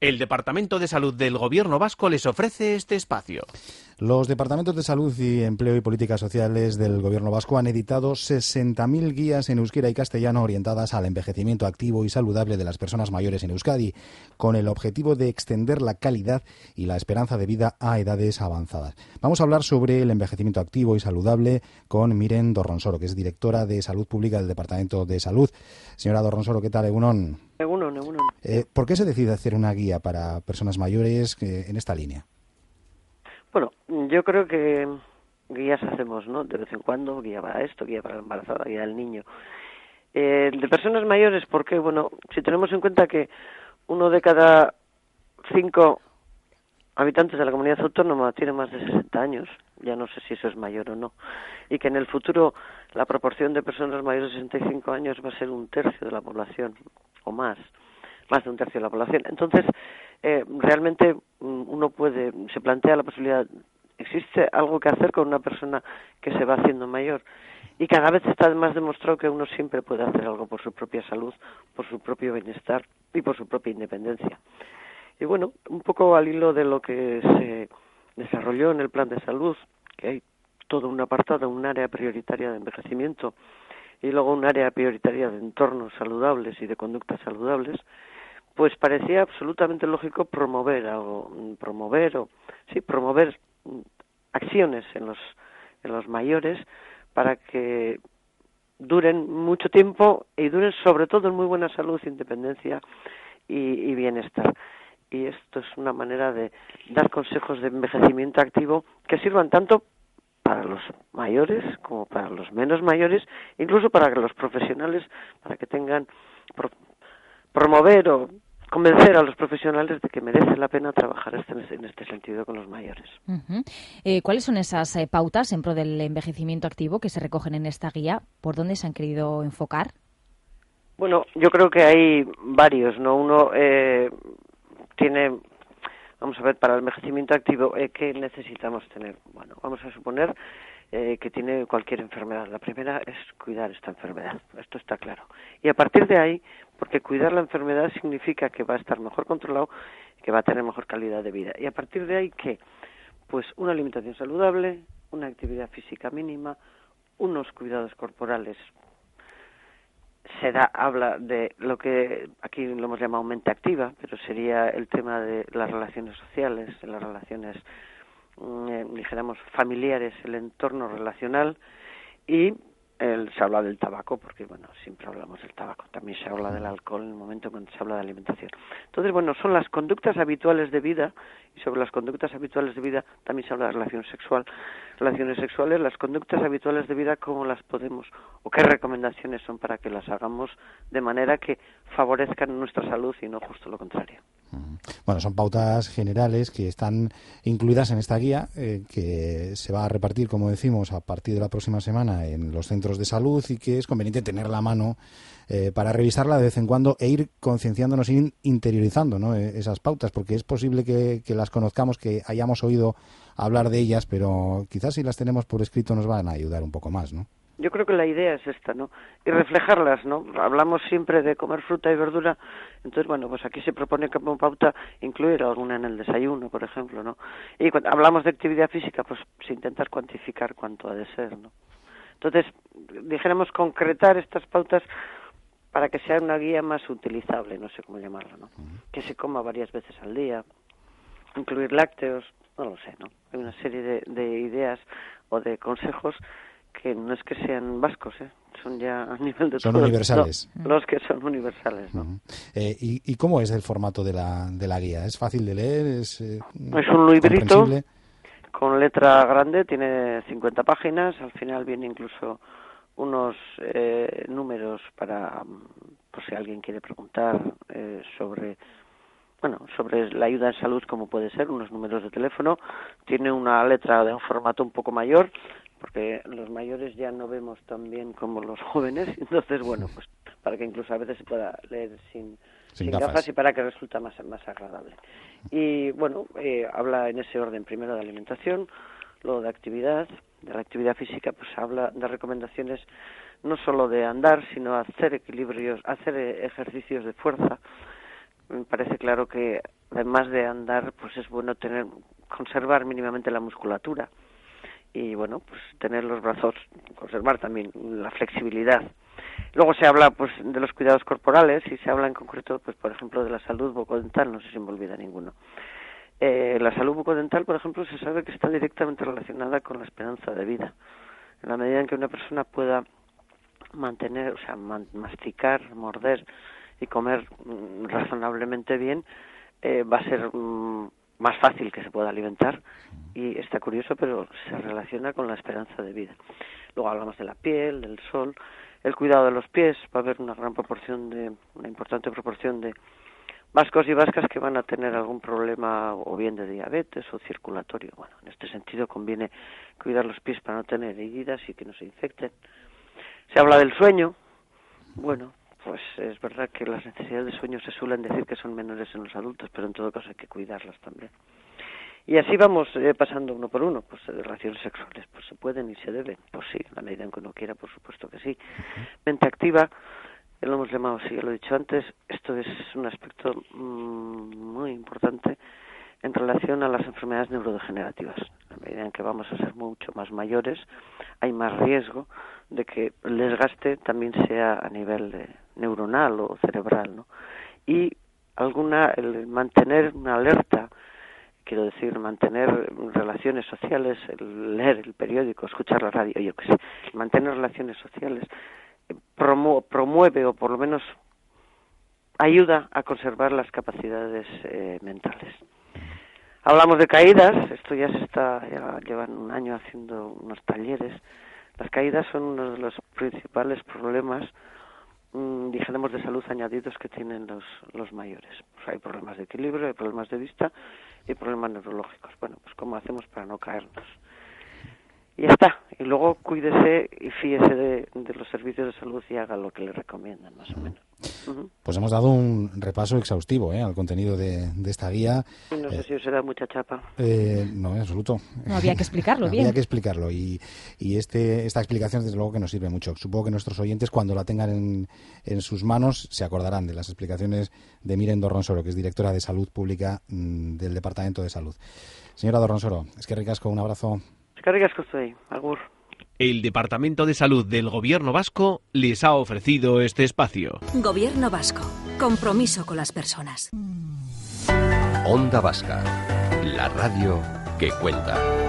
El Departamento de Salud del Gobierno vasco les ofrece este espacio. Los departamentos de Salud y Empleo y Políticas Sociales del Gobierno vasco han editado 60.000 guías en euskera y castellano orientadas al envejecimiento activo y saludable de las personas mayores en Euskadi, con el objetivo de extender la calidad y la esperanza de vida a edades avanzadas. Vamos a hablar sobre el envejecimiento activo y saludable con Miren Dorronsoro, que es directora de Salud Pública del Departamento de Salud. Señora Dorronsoro, ¿qué tal? Egunon. Egunon. ¿Por qué se decide hacer una guía para personas mayores en esta línea? Bueno, yo creo que guías hacemos, ¿no? De vez en cuando, guía para esto, guía para la embarazada, guía del niño. De personas mayores, ¿por qué? Bueno, si tenemos en cuenta que 1 de cada 5 habitantes de la comunidad autónoma tiene más de 60 años, ya no sé si eso es mayor o no, y que en el futuro la proporción de personas mayores de 65 años va a ser 1/3 de la población, o más de 1/3 de la población. Entonces, realmente uno se plantea la posibilidad, ¿existe algo que hacer con una persona que se va haciendo mayor? Y cada vez está más demostrado que uno siempre puede hacer algo por su propia salud, por su propio bienestar y por su propia independencia. Y bueno, un poco al hilo de lo que se desarrolló en el plan de salud, que hay todo un apartado, un área prioritaria de envejecimiento y luego un área prioritaria de entornos saludables y de conductas saludables, pues parecía absolutamente lógico promover acciones en los mayores para que duren mucho tiempo y duren sobre todo en muy buena salud, independencia y bienestar. Y esto es una manera de dar consejos de envejecimiento activo que sirvan tanto para los mayores como para los menos mayores, incluso para que los profesionales, para que tengan promover o convencer a los profesionales de que merece la pena trabajar en este sentido con los mayores. Uh-huh. ¿Cuáles son esas pautas en pro del envejecimiento activo que se recogen en esta guía? ¿Por dónde se han querido enfocar? Bueno, yo creo que hay varios, ¿no? Uno tiene, vamos a ver, para el envejecimiento activo, ¿qué necesitamos tener? Bueno, vamos a suponer que tiene cualquier enfermedad. La primera es cuidar esta enfermedad, esto está claro. Y a partir de ahí, porque cuidar la enfermedad significa que va a estar mejor controlado, que va a tener mejor calidad de vida. Y a partir de ahí, ¿qué? Pues una alimentación saludable, una actividad física mínima, unos cuidados corporales. Habla de lo que aquí lo hemos llamado mente activa, pero sería el tema de las relaciones sociales, de las relaciones dijéramos familiares, el entorno relacional, y se habla del tabaco, porque bueno, siempre hablamos del tabaco, también se habla del alcohol en el momento cuando se habla de alimentación. Entonces, bueno, son las conductas habituales de vida, y sobre las conductas habituales de vida también se habla de relaciones sexuales, las conductas habituales de vida, cómo las podemos, o qué recomendaciones son para que las hagamos de manera que favorezcan nuestra salud y no justo lo contrario. Bueno, son pautas generales que están incluidas en esta guía que se va a repartir, como decimos, a partir de la próxima semana en los centros de salud y que es conveniente tenerla a mano para revisarla de vez en cuando e ir concienciándonos e interiorizando, ¿no? Esas pautas, porque es posible que las conozcamos, que hayamos oído hablar de ellas, pero quizás si las tenemos por escrito nos van a ayudar un poco más, ¿no? Yo creo que la idea es esta, ¿no? Y reflejarlas, ¿no? Hablamos siempre de comer fruta y verdura, entonces, bueno, pues aquí se propone como pauta incluir alguna en el desayuno, por ejemplo, ¿no? Y cuando hablamos de actividad física, pues intentar cuantificar cuánto ha de ser, ¿no? Entonces, dijéramos concretar estas pautas para que sea una guía más utilizable, no sé cómo llamarla, ¿no? Que se coma varias veces al día, incluir lácteos, no lo sé, ¿no? Hay una serie de ideas o de consejos que no es que sean vascos, son ya a nivel de son universales. Los que son universales, ¿no? Uh-huh. ¿Y cómo es el formato de la guía? ¿Es fácil de leer? ¿Es un librito con letra grande, tiene 50 páginas, al final viene incluso unos números para, por si alguien quiere preguntar sobre la ayuda en salud, como puede ser, unos números de teléfono, tiene una letra de un formato un poco mayor, porque los mayores ya no vemos tan bien como los jóvenes, entonces, bueno, pues para que incluso a veces se pueda leer sin gafas y para que resulte más agradable. Y bueno, habla en ese orden primero de alimentación, luego de la actividad física, pues habla de recomendaciones no solo de andar, sino hacer ejercicios de fuerza. Me parece claro que además de andar, pues es bueno conservar mínimamente la musculatura y bueno, pues tener los brazos, conservar también la flexibilidad. Luego se habla pues de los cuidados corporales y se habla en concreto, pues por ejemplo, de la salud bucodental, no sé si me olvida ninguno. La salud bucodental, por ejemplo, se sabe que está directamente relacionada con la esperanza de vida. En la medida en que una persona pueda mantener, o sea, masticar, morder y comer razonablemente bien, va a ser más fácil que se pueda alimentar, y está curioso, pero se relaciona con la esperanza de vida. Luego hablamos de la piel, del sol, el cuidado de los pies. Va a haber una importante proporción de vascos y vascas que van a tener algún problema o bien de diabetes o circulatorio. Bueno, en este sentido conviene cuidar los pies para no tener heridas y que no se infecten. Se habla del sueño. Bueno, pues es verdad que las necesidades de sueño se suelen decir que son menores en los adultos, pero en todo caso hay que cuidarlas también. Y así vamos pasando uno por uno. Pues relaciones sexuales, pues se pueden y se deben. Pues sí, en la medida en que uno quiera, por supuesto que sí. Mente activa, lo hemos llamado, sí, ya lo he dicho antes, esto es un aspecto muy importante en relación a las enfermedades neurodegenerativas. A medida en que vamos a ser mucho más mayores, hay más riesgo de que el desgaste también sea a nivel neuronal o cerebral, ¿no? Y el mantener una alerta, quiero decir, mantener relaciones sociales, el leer el periódico, escuchar la radio, yo qué sé, mantener relaciones sociales promueve, o por lo menos ayuda a conservar las capacidades mentales. Hablamos de caídas, esto ya llevan un año haciendo unos talleres. Las caídas son uno de los principales problemas, dijéramos, de salud añadidos que tienen los mayores. Pues hay problemas de equilibrio, hay problemas de vista y problemas neurológicos. Bueno, pues ¿cómo hacemos para no caernos? Y ya está. Y luego cuídese y fíese de los servicios de salud y haga lo que le recomiendan, más o menos. Pues hemos dado un repaso exhaustivo al contenido de esta guía. No sé si os da mucha chapa. No, en absoluto. No, había que explicarlo bien. Había que explicarlo y esta explicación desde luego que nos sirve mucho. Supongo que nuestros oyentes, cuando la tengan en sus manos, se acordarán de las explicaciones de Miren Dorronsoro, que es directora de Salud Pública del Departamento de Salud. Señora Dorronsoro, es que ricasco, un abrazo. Es que ricasco estoy, agur. El Departamento de Salud del Gobierno Vasco les ha ofrecido este espacio. Gobierno Vasco. Compromiso con las personas. Onda Vasca. La radio que cuenta.